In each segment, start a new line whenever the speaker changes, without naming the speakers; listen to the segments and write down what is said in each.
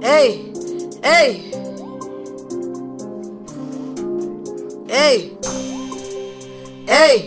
Hey, hey, hey, hey.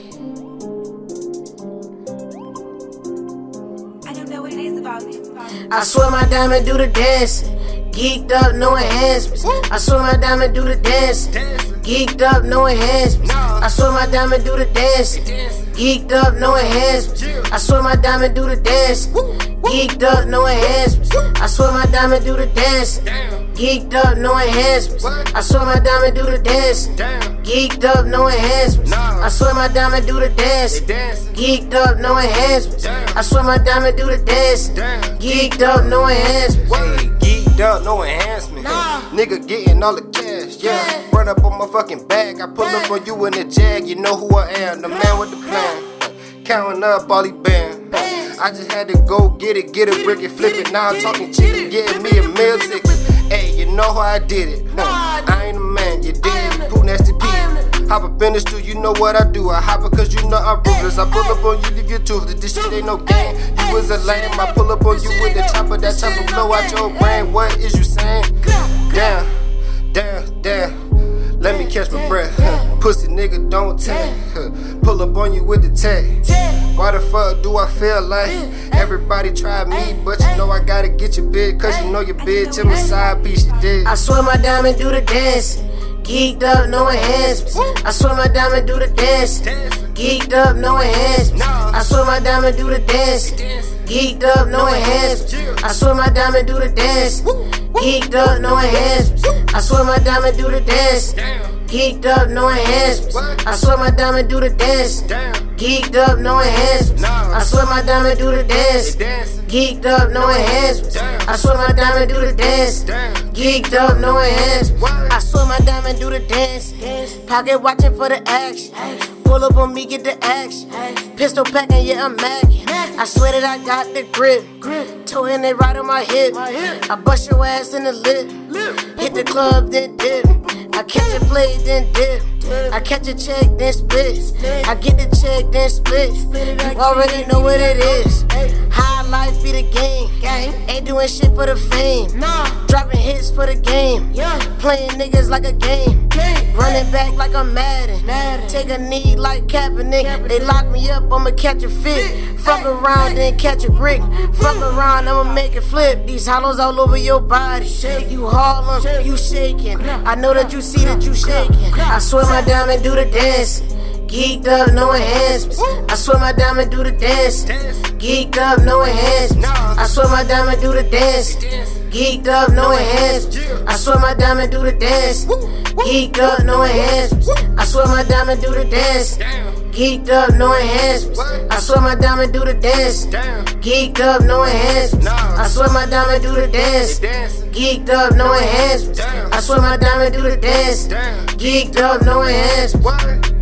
I don't know what it is about me.
I swear my diamond do the dancing. Geeked up, no enhancements. I swear my diamond do the dancing. Geeked up, no enhancements. I swear my diamond do the dancing. Geeked up, no enhancements. I swear my diamond do the dancing. Geeked up, no enhancements. I swear my diamond do the dancing. Geeked up, no enhancements. I swear my diamond do the dancing. Geeked up, no enhancements. I swear my diamond do the dancing. Geeked up, no enhancements. I swear my diamond do the dancing. Geeked up, no enhancements.
Geeked up, no enhancement. Nigga getting all the cash, yeah. Run up on my fucking bag. I pull up on you in the Jag. You know who I am, the man with the plan. Counting up all these bands. I just had to go get it, brick it, flip it. Now I'm talking chicken, getting me a meal ticket. Hey, you know how I did it. I ain't a man, you dig? Pooh Nasty P. Hop up in the stool, you know what I do. I hop up cause you know I'm ruthless. I pull up on you, leave you toothless. This shit ain't no game. You was a lame. I pull up on you with the chopper. That chopper blow out your brain. What is you saying? Damn, damn, damn. Let me catch my breath. Pussy nigga don't tag. Pull up on you with the tag. Why the fuck do I feel like everybody try me, but you know I gotta get your bitch, cause you know your bitch in my side piece, you dig?
I swear my diamond do the dancing. Geeked up, no enhancements. I swear my diamond do the dancing. Geeked up, no enhancements. I swear my diamond do the dancing. Geeked up, no enhancements. I swear my diamond do the dancing. Geeked up, no enhancements. I swear my diamond do the dancing. Geeked up, no enhancements. I swear my diamond do the dancing. Geeked up, no enhancements. I swear my diamond do the dancing. Geeked up, no enhancements. I swear my diamond do the dancing. Geeked up, no enhancements. I swear my diamond do the dance. Pocket watching for the action. Pull up on me, get the action. Pistol packing, yeah, I'm macking. I swear that I got the grip. Toeing it right on my hip. I bust your ass in the lip. Hit the club, then dip. I catch a play, then dip. I catch a check, then split. I get the check, then split. You already know what it is. High life be the game. Ain't doing shit for the fame. Dropping hits for the game. Playing niggas like a game. Running back like I'm Madden. Take a knee like Kaepernick. They lock me up, I'ma catch a fit. Fuck around, then catch a brick. Fuck around, I'ma make it flip. These hollows all over your body. You Harlem, you shaking. I know that you see that you shaking. I swear my diamond do the dancing. Geeked up, no enhancements. I swear my diamond do the dancing. Geeked up, no enhancements. I swear my diamond do the dancing. Geeked up, no enhancements. I swear my diamond do the dancing. Geeked up, no enhancements. I swear my diamond do the dancing. Geeked up, no enhancements. I swear my diamond do the dance. Geeked up, no enhancements. I swear my diamond do the dance. Geeked up, no enhancements. I swear my diamond do the dance. Geeked up, no enhancements.